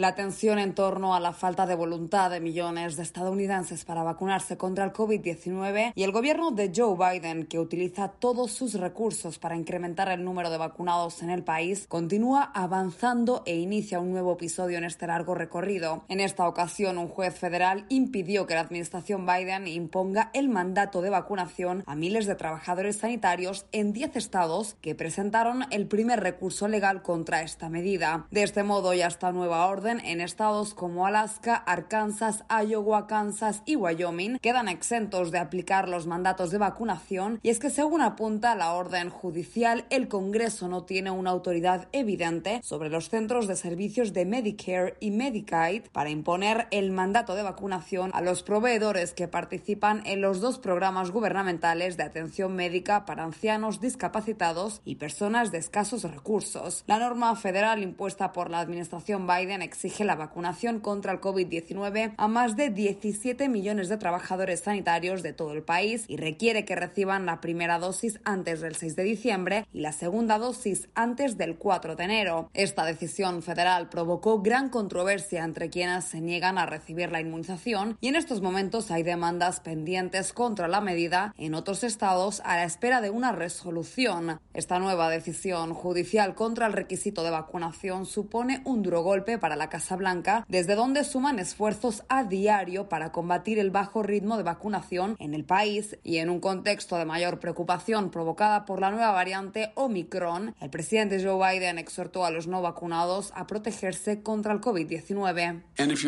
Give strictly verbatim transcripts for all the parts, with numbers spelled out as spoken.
La tensión en torno a la falta de voluntad de millones de estadounidenses para vacunarse contra el covid diecinueve y el gobierno de Joe Biden, que utiliza todos sus recursos para incrementar el número de vacunados en el país, continúa avanzando e inicia un nuevo episodio en este largo recorrido. En esta ocasión, un juez federal impidió que la administración Biden imponga el mandato de vacunación a miles de trabajadores sanitarios en diez estados que presentaron el primer recurso legal contra esta medida. De este modo, ya esta nueva orden en estados como Alaska, Arkansas, Iowa, Kansas y Wyoming quedan exentos de aplicar los mandatos de vacunación, y es que según apunta la orden judicial, el Congreso no tiene una autoridad evidente sobre los centros de servicios de Medicare y Medicaid para imponer el mandato de vacunación a los proveedores que participan en los dos programas gubernamentales de atención médica para ancianos, discapacitados y personas de escasos recursos. La norma federal impuesta por la administración Biden exige la vacunación contra el covid diecinueve a más de diecisiete millones de trabajadores sanitarios de todo el país y requiere que reciban la primera dosis antes del seis de diciembre y la segunda dosis antes del cuatro de enero. Esta decisión federal provocó gran controversia entre quienes se niegan a recibir la inmunización, y en estos momentos hay demandas pendientes contra la medida en otros estados a la espera de una resolución. Esta nueva decisión judicial contra el requisito de vacunación supone un duro golpe para la Casa Blanca, desde donde suman esfuerzos a diario para combatir el bajo ritmo de vacunación en el país, y en un contexto de mayor preocupación provocada por la nueva variante Omicron, el presidente Joe Biden exhortó a los no vacunados a protegerse contra el covid diecinueve.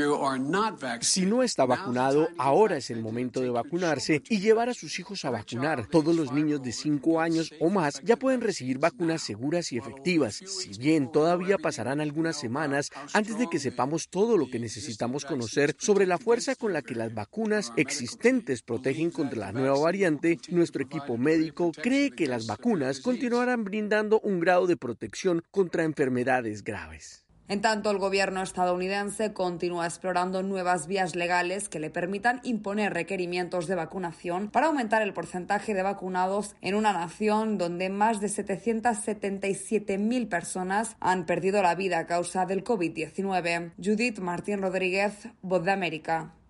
Si no está vacunado, ahora es el momento de vacunarse y llevar a sus hijos a vacunar. Todos los niños de cinco años o más ya pueden recibir vacunas seguras y efectivas. Si bien todavía pasarán algunas semanas antes de que sepamos todo lo que necesitamos conocer sobre la fuerza con la que las vacunas existentes protegen contra la nueva variante, nuestro equipo médico cree que las vacunas continuarán brindando un grado de protección contra enfermedades graves. En tanto, el gobierno estadounidense continúa explorando nuevas vías legales que le permitan imponer requerimientos de vacunación para aumentar el porcentaje de vacunados en una nación donde más de setecientas setenta y siete mil personas han perdido la vida a causa del covid diecinueve. Judith Martín Rodríguez, Voz de América.